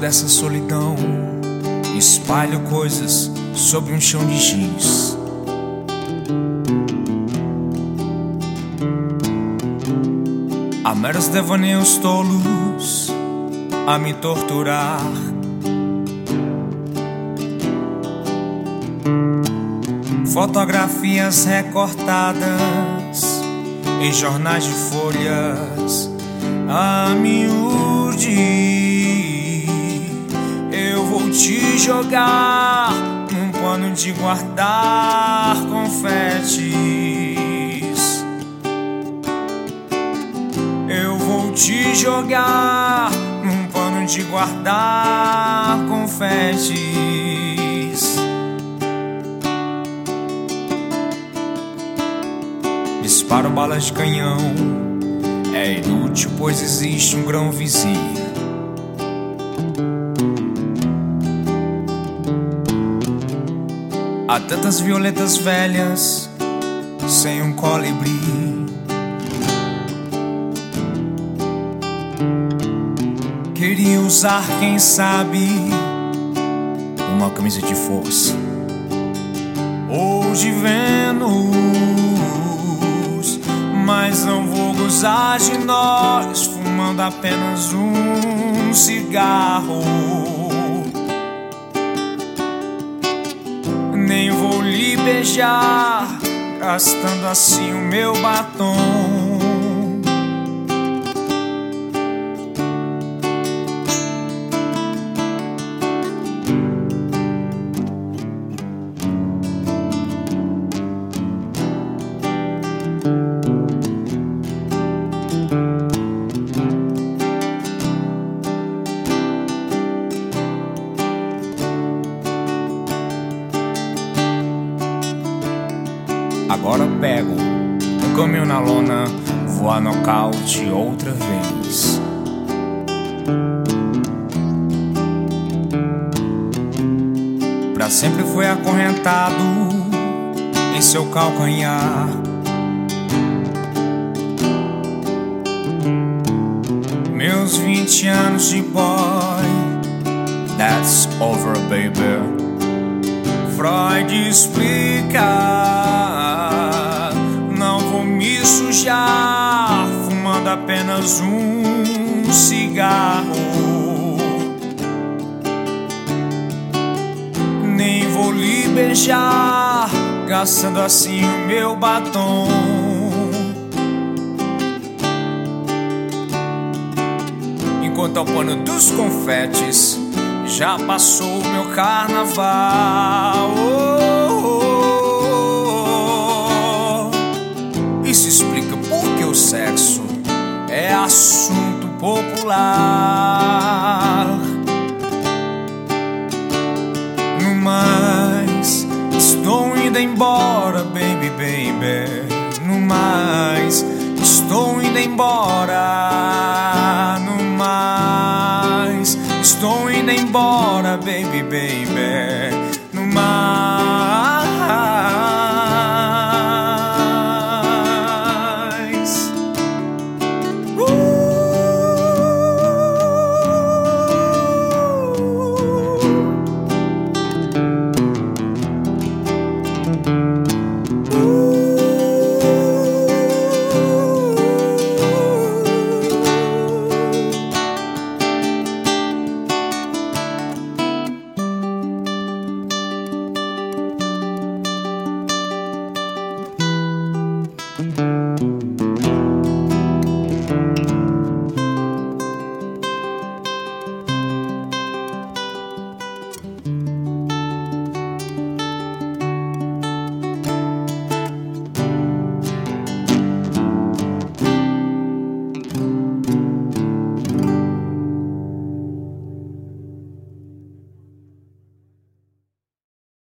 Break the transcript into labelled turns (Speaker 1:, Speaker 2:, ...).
Speaker 1: dessa solidão, espalho coisas sobre um chão de giz. Há meros devaneios tolos a me torturar. Fotografias recortadas em jornais de folhas a miúde. Eu vou te jogar num pano de guardar confetes. Eu vou te jogar num pano de guardar confetes. Disparo balas de canhão, é inútil, pois existe um grão vizir. Há tantas violetas velhas sem um colibri. Queria usar, quem sabe, uma camisa de força ou de Vênus, mas não vou gozar de nós fumando apenas um cigarro. Nem vou lhe beijar, gastando assim o meu batom. Agora pego um caminho na lona, vou a nocaute outra vez. Pra sempre foi acorrentado em seu calcanhar. Meus 20 anos de boy, that's over, baby. Freud explica, não vou me sujar fumando apenas um cigarro. Nem vou lhe beijar, gastando assim o meu batom. Enquanto ao pano dos confetes já passou o meu carnaval. Isso explica porque o sexo é assunto popular. No mais, estou indo embora, baby, baby. No mais, estou indo embora. No mais, estou indo embora, baby, baby.